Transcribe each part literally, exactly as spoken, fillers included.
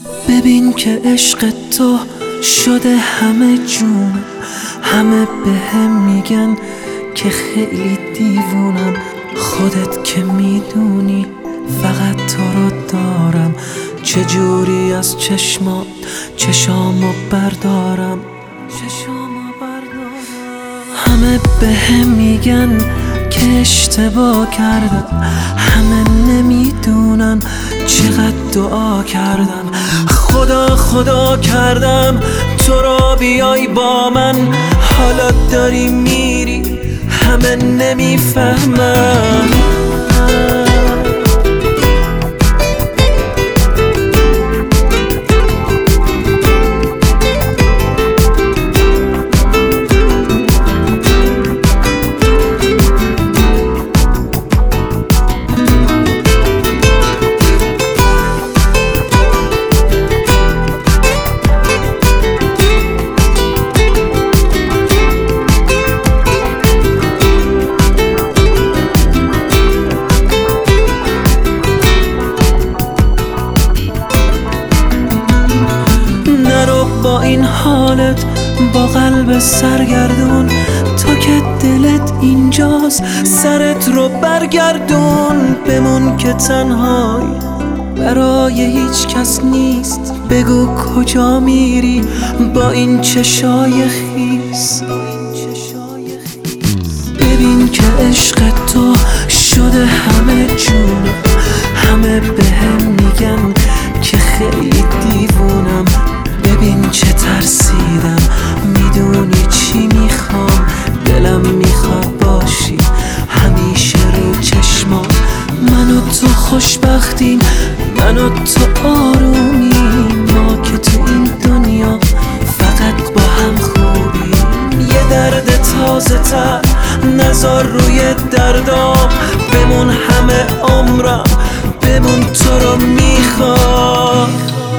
ببین که عشق تو شده همه جونم، همه بهم میگن که خیلی دیوونم. خودت که میدونی فقط تو رو دارم، چجوری از چشمات چشامو بردارم، چشامو بردارم. همه بهم میگن که اشتباه کردم، همه نمیدونن چقدر دعا کردم. خدا خدا کردم تو را بیای با من، حالا داری میری همه نمیفهمن. با این حالت با قلب سرگردون، تو که دلت اینجاست سرت رو برگردون. بمون که تنهایی برای هیچ کس نیست، بگو کجا میری با این چشای خیس. ببین که عشق تو شده همه جونم، همه بهم میگن که خیلی دیوونم. ببین چه ترسیدم، میدونی چی میخوام، دلم میخواد باشی همیشه رو چشمام. من و تو خوشبختیم، من و تو آرومیم، ما که تو این دنیا فقط با هم خوبیم. یه درد تازه تر نذار روی دردام، بمون همه عمرم، بمون تو رو میخوام.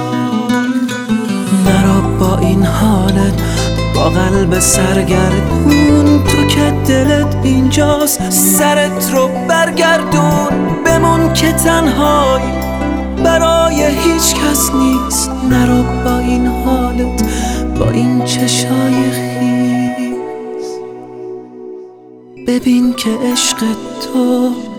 نرو با این حالت با قلب سرگردون، تو که دلت اینجاست سرت رو برگردون. بمون که تنهایی برای هیچ کس نیست، نرو با این حالت با این چشای خیس. ببین که عشق تو